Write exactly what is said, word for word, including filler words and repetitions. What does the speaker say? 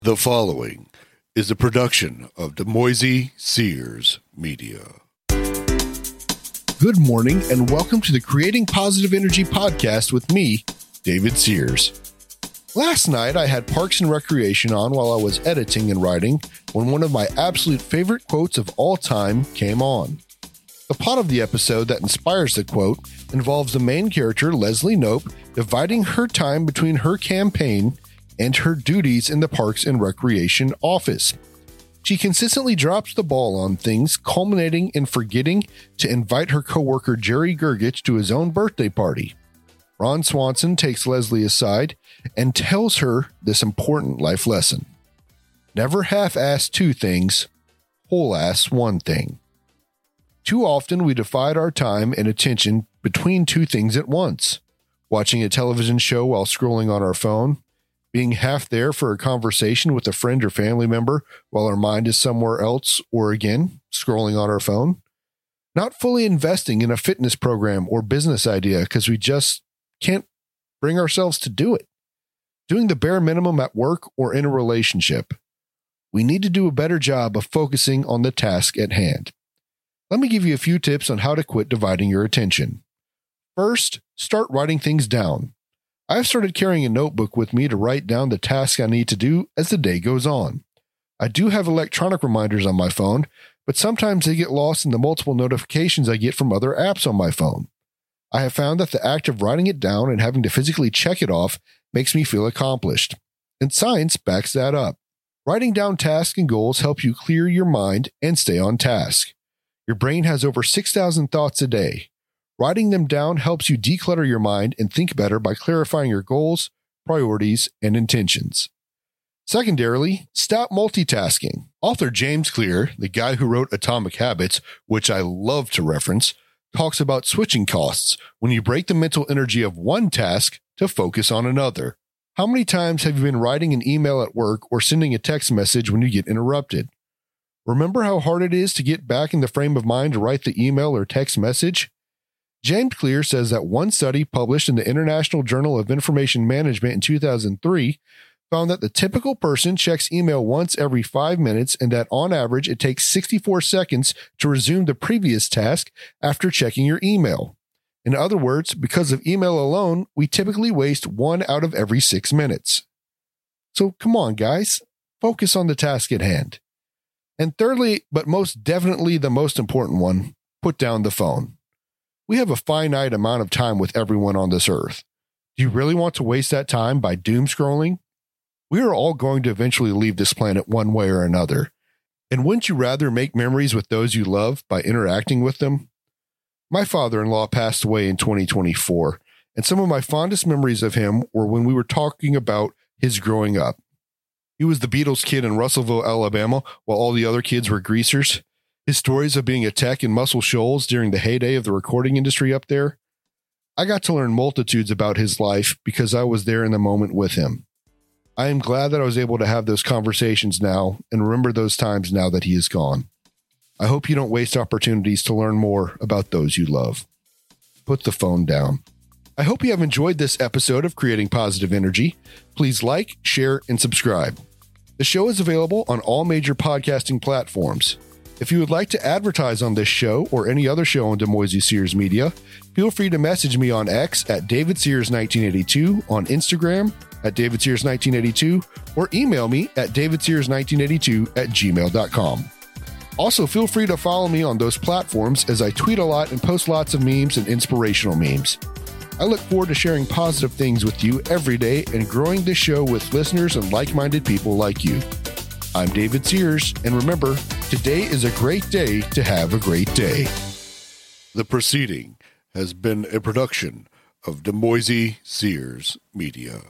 The following is a production of Demoisy Sears Media. Good morning and welcome to the Creating Positive Energy podcast with me, David Sears. Last night I had Parks and Recreation on while I was editing and writing when one of my absolute favorite quotes of all time came on. The plot of the episode that inspires the quote involves the main character, Leslie Knope, dividing her time between her campaign and her duties in the Parks and Recreation office. She consistently drops the ball on things, culminating in forgetting to invite her coworker Jerry Gergich to his own birthday party. Ron Swanson takes Leslie aside and tells her this important life lesson. Never half-ass two things, whole-ass one thing. Too often we divide our time and attention between two things at once. Watching a television show while scrolling on our phone, being half there for a conversation with a friend or family member while our mind is somewhere else, or again, scrolling on our phone. Not fully investing in a fitness program or business idea because we just can't bring ourselves to do it. Doing the bare minimum at work or in a relationship. We need to do a better job of focusing on the task at hand. Let me give you a few tips on how to quit dividing your attention. First, start writing things down. I've started carrying a notebook with me to write down the tasks I need to do as the day goes on. I do have electronic reminders on my phone, but sometimes they get lost in the multiple notifications I get from other apps on my phone. I have found that the act of writing it down and having to physically check it off makes me feel accomplished. And science backs that up. Writing down tasks and goals help you clear your mind and stay on task. Your brain has over six thousand thoughts a day. Writing them down helps you declutter your mind and think better by clarifying your goals, priorities, and intentions. Secondarily, stop multitasking. Author James Clear, the guy who wrote Atomic Habits, which I love to reference, talks about switching costs when you break the mental energy of one task to focus on another. How many times have you been writing an email at work or sending a text message when you get interrupted? Remember how hard it is to get back in the frame of mind to write the email or text message? James Clear says that one study published in the International Journal of Information Management in two thousand three found that the typical person checks email once every five minutes and that on average it takes sixty-four seconds to resume the previous task after checking your email. In other words, because of email alone, we typically waste one out of every six minutes. So come on, guys, focus on the task at hand. And thirdly, but most definitely the most important one, put down the phone. We have a finite amount of time with everyone on this earth. Do you really want to waste that time by doom scrolling? We are all going to eventually leave this planet one way or another. And wouldn't you rather make memories with those you love by interacting with them? My father-in-law passed away in twenty twenty-four, and some of my fondest memories of him were when we were talking about his growing up. He was the Beatles kid in Russellville, Alabama, while all the other kids were greasers. His stories of being a tech in Muscle Shoals during the heyday of the recording industry up there. I got to learn multitudes about his life because I was there in the moment with him. I am glad that I was able to have those conversations now and remember those times now that he is gone. I hope you don't waste opportunities to learn more about those you love. Put the phone down. I hope you have enjoyed this episode of Creating Positive Energy. Please like, share, and subscribe. The show is available on all major podcasting platforms. If you would like to advertise on this show or any other show on Demoisy Sears Media, feel free to message me on X at David Sears nineteen eighty-two, on Instagram at David Sears nineteen eighty-two, or email me at David Sears nineteen eighty-two at gmail dot com. Also, feel free to follow me on those platforms as I tweet a lot and post lots of memes and inspirational memes. I look forward to sharing positive things with you every day and growing this show with listeners and like-minded people like you. I'm David Sears, and remember, today is a great day to have a great day. The proceeding has been a production of Demoisy Sears Media.